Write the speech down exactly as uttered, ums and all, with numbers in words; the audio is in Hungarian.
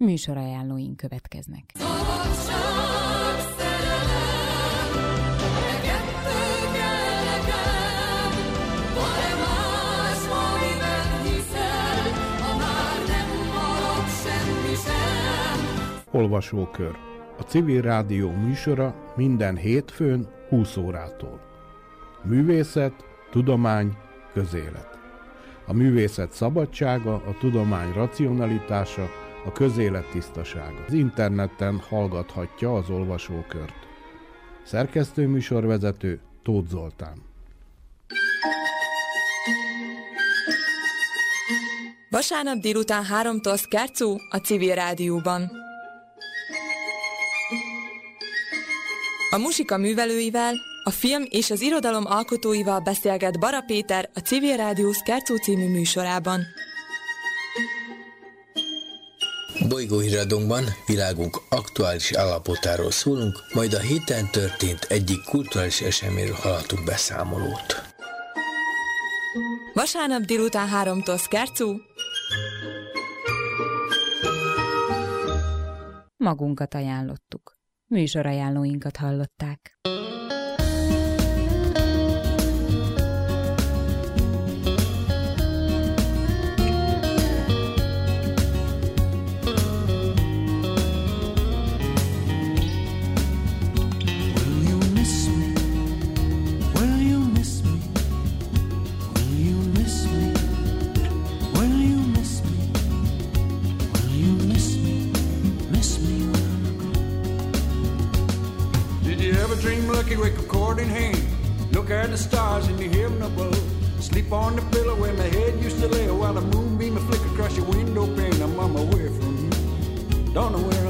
Műsorajánlóink következnek. Olvasókör. A Civil Rádió műsora minden hétfőn húsz órától. Művészet, tudomány, közélet. A művészet szabadsága, a tudomány racionalitása, a közélet tisztasága. Az interneten hallgathatja az olvasókört. Szerkesztő műsorvezető Tóth Zoltán. Vasárnap délután háromtól Szkárczó a Civil Rádióban. A muzsika művelőivel, a film és az irodalom alkotóival beszélget Bara Péter a Civil Rádió Szkárczó című műsorában. Bolygóhíradónkban világunk aktuális állapotáról szólunk, majd a héten történt egyik kulturális eseményről hallhatunk beszámolót. Vasárnap délután háromtól Szkárczó. Magunkat ajánlottuk. Műsorajánlóinkat hallották. Dream lucky with a cord in hand. Look at the stars in the heaven above. Sleep on the pillow where my head used to lay while the moonbeam would flicker across your window pane. I'm on my way from you. Don't know where